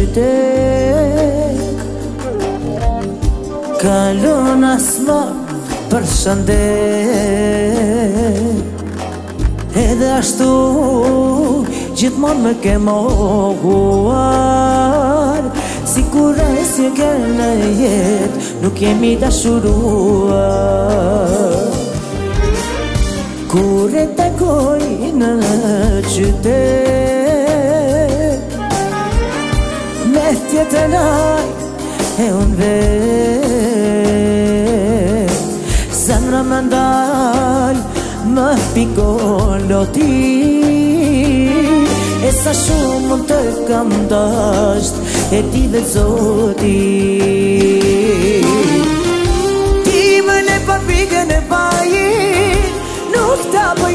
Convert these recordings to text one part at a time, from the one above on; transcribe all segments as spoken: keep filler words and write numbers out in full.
qytet kalon asma për shëndet edhe ashtu gjithmon me ke mohuar si kur asje ke në jet nuk jemi dashuruar kur e takoj në qytet me tjetër aj e unë vet zemra më ndal më pikoloti e sa shumë më të kam dasht e ti dhe zoti ti më le pa pikën e pajin nuk ta bëj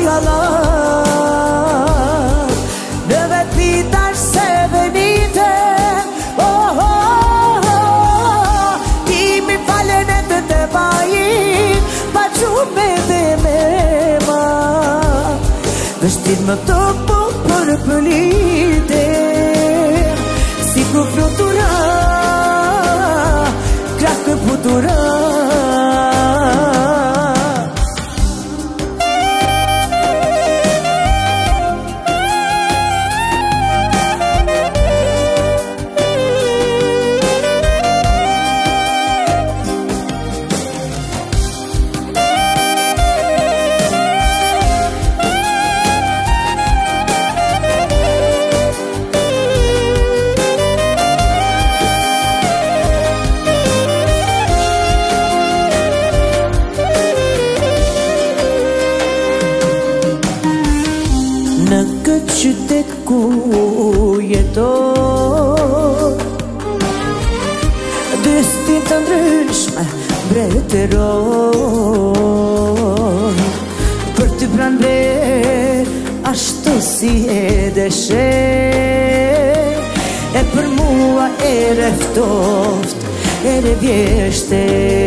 halat në vet pitar se venite oh, oh, oh. Ti mi falen e të të pajin pa qume dhe me ma vështir më të po për pëllite si ku flutura krakë putura në këtë qytet ku jetoj destin të ndryshme mbretëroj për ty pranver ashtu si e deshe e për mua e reftoft e revjeshte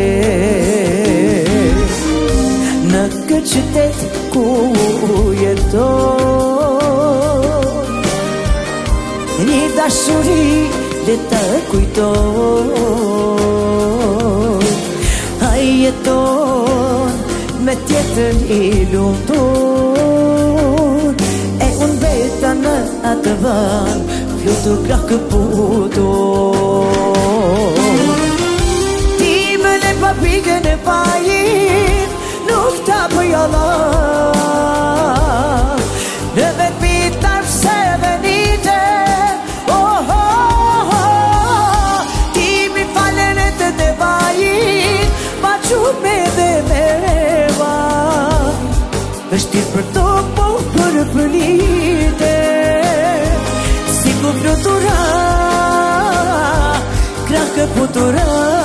në këtë qytet ku jetoj një dashuri le të kujtoj ai jeton me tjetër i lumtur e unë beta në atë vën flutur krakë putur ti më le pa pikën e pajin nuk ta bëj Allah në vet pitar se venite oh, oh, oh. Ti mi falen e të të vajin ma qume dhe meva vështir për to po për pëllite si ku flutura krakë putura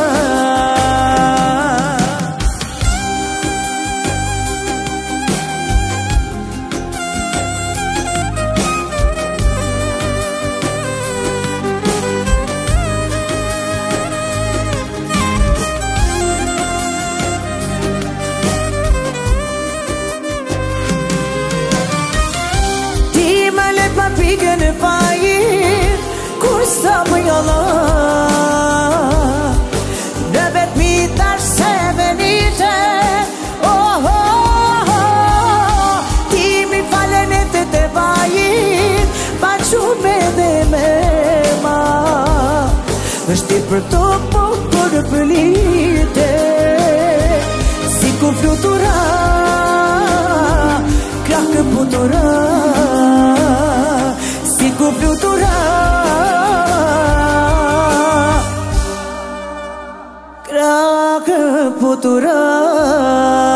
pikën e pajin kur sa bëj Allah në vet pitar se venite oh, oh, oh. Ti mi falen e të të pajin pa qume dhe me ma vështir për to po për pëllite si ku flutura krakë putura si ku flutura krakë putura